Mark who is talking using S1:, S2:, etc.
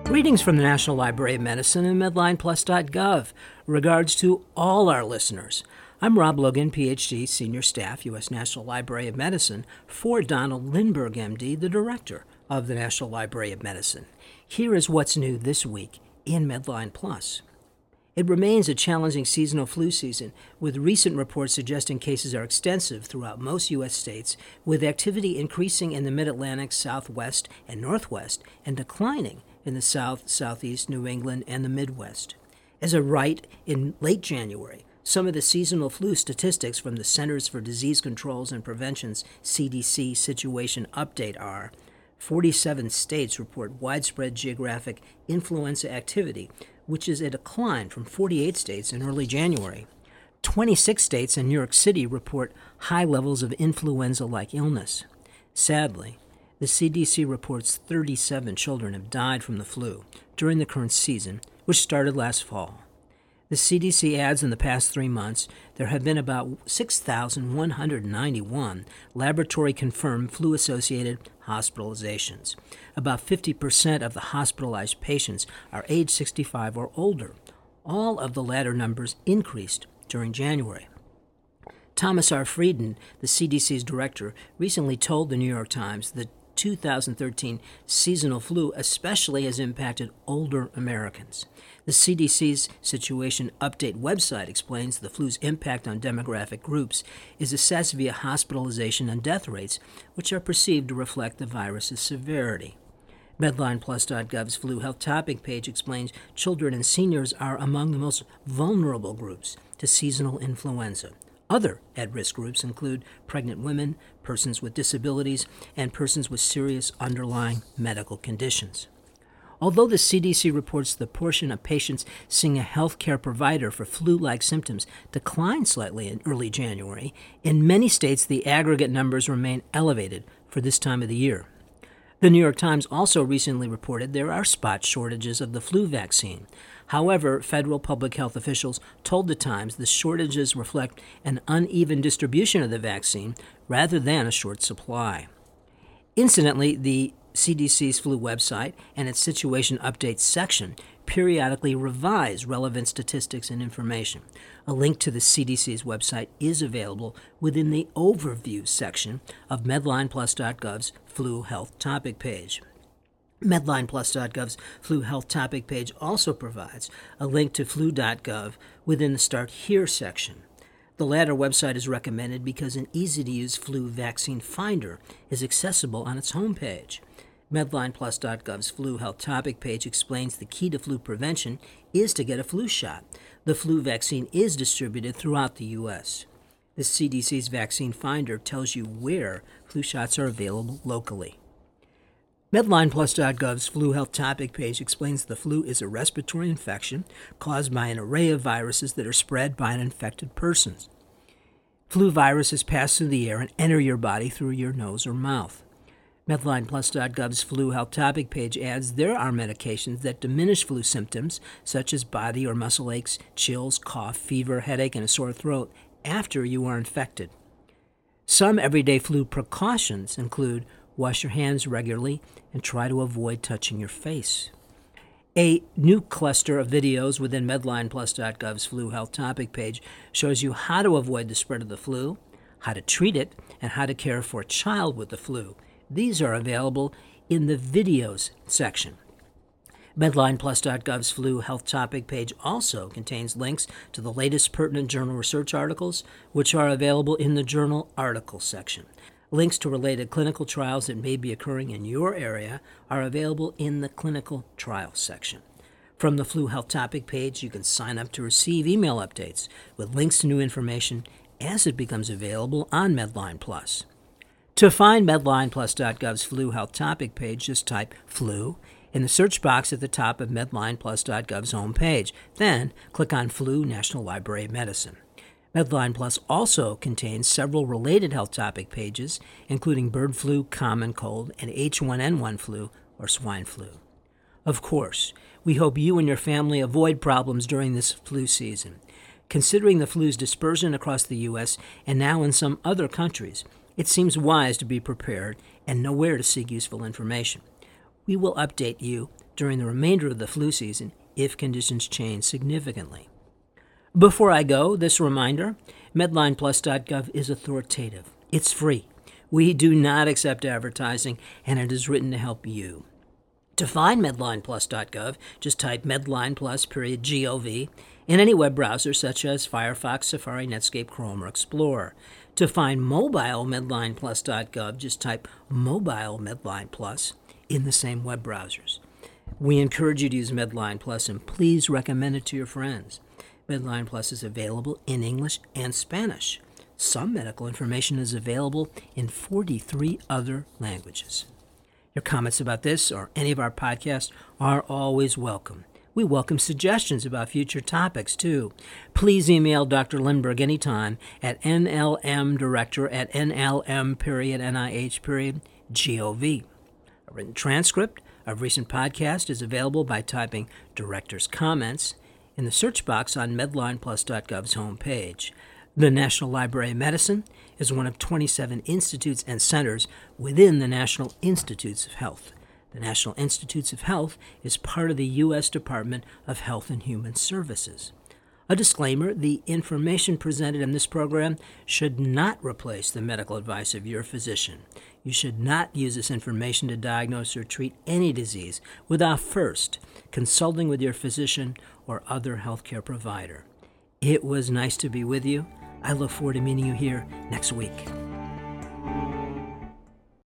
S1: Greetings from the National Library of Medicine and MedlinePlus.gov. Regards to all our listeners. I'm Rob Logan, Ph.D., Senior Staff, U.S. National Library of Medicine, for Donald Lindberg, M.D., the Director of the National Library of Medicine. Here is what's new this week in Medline Plus. It remains a challenging seasonal flu season, with recent reports suggesting cases are extensive throughout most U.S. states, with activity increasing in the Mid-Atlantic, Southwest, and Northwest, and declining in the South, Southeast, New England, and the Midwest. As of right in late January, some of the seasonal flu statistics from the Centers for Disease Controls and Prevention's CDC Situation Update are 47 states report widespread geographic influenza activity, which is a decline from 48 states in early January. 26 states and New York City report high levels of influenza-like illness. Sadly, the CDC reports 37 children have died from the flu during the current season, which started last fall. The CDC adds in the past 3 months, there have been about 6,191 laboratory-confirmed flu-associated hospitalizations. About 50% of the hospitalized patients are age 65 or older. All of the latter numbers increased during January. Thomas R. Frieden, the CDC's director, recently told the New York Times that 2013 seasonal flu especially has impacted older Americans. The CDC's Situation Update website explains the flu's impact on demographic groups is assessed via hospitalization and death rates, which are perceived to reflect the virus's severity. MedlinePlus.gov's flu health topic page explains children and seniors are among the most vulnerable groups to seasonal influenza. Other at-risk groups include pregnant women, persons with disabilities, and persons with serious underlying medical conditions. Although the CDC reports the portion of patients seeing a health care provider for flu-like symptoms declined slightly in early January, in many states the aggregate numbers remain elevated for this time of the year. The New York Times also recently reported there are spot shortages of the flu vaccine. However, federal public health officials told the Times the shortages reflect an uneven distribution of the vaccine rather than a short supply. Incidentally, the CDC's flu website and its Situation Updates section periodically revise relevant statistics and information. A link to the CDC's website is available within the Overview section of MedlinePlus.gov's Flu Health Topic page. MedlinePlus.gov's Flu Health Topic page also provides a link to flu.gov within the Start Here section. The latter website is recommended because an easy-to-use flu vaccine finder is accessible on its homepage. MedlinePlus.gov's Flu Health Topic page explains the key to flu prevention is to get a flu shot. The flu vaccine is distributed throughout the U.S. The CDC's Vaccine Finder tells you where flu shots are available locally. MedlinePlus.gov's Flu Health Topic page explains the flu is a respiratory infection caused by an array of viruses that are spread by an infected person. Flu viruses pass through the air and enter your body through your nose or mouth. MedlinePlus.gov's Flu Health Topic page adds there are medications that diminish flu symptoms, such as body or muscle aches, chills, cough, fever, headache, and a sore throat, after you are infected. Some everyday flu precautions include wash your hands regularly and try to avoid touching your face. A new cluster of videos within MedlinePlus.gov's Flu Health Topic page shows you how to avoid the spread of the flu, how to treat it, and how to care for a child with the flu. These are available in the Videos section. MedlinePlus.gov's Flu Health Topic page also contains links to the latest pertinent journal research articles, which are available in the Journal Articles section. Links to related clinical trials that may be occurring in your area are available in the Clinical Trials section. From the Flu Health Topic page, you can sign up to receive email updates with links to new information as it becomes available on Medline Plus. To find MedlinePlus.gov's Flu Health Topic page, just type flu in the search box at the top of MedlinePlus.gov's homepage. Then click on Flu National Library of Medicine. Medline Plus also contains several related health topic pages, including bird flu, common cold, and H1N1 flu or swine flu. Of course, we hope you and your family avoid problems during this flu season. Considering the flu's dispersion across the U.S. and now in some other countries, it seems wise to be prepared and know where to seek useful information. We will update you during the remainder of the flu season if conditions change significantly. Before I go, this reminder, MedlinePlus.gov is authoritative. It's free. We do not accept advertising, and it is written to help you. To find MedlinePlus.gov, just type MedlinePlus.gov in any web browser such as Firefox, Safari, Netscape, Chrome, or Explorer. To find mobile MedlinePlus.gov, just type Mobile Medline Plus in the same web browsers. We encourage you to use Medline Plus, and please recommend it to your friends. Medline Plus is available in English and Spanish. Some medical information is available in 43 other languages. Your comments about this or any of our podcasts are always welcome. We welcome suggestions about future topics, too. Please email Dr. Lindberg anytime at nlmdirector@nlm.nih.gov. A written transcript of recent podcast is available by typing Director's Comments in the search box on MedlinePlus.gov's homepage. The National Library of Medicine is one of 27 institutes and centers within the National Institutes of Health. The National Institutes of Health is part of the U.S. Department of Health and Human Services. A disclaimer, the information presented in this program should not replace the medical advice of your physician. You should not use this information to diagnose or treat any disease without first consulting with your physician or other healthcare provider. It was nice to be with you. I look forward to meeting you here next week.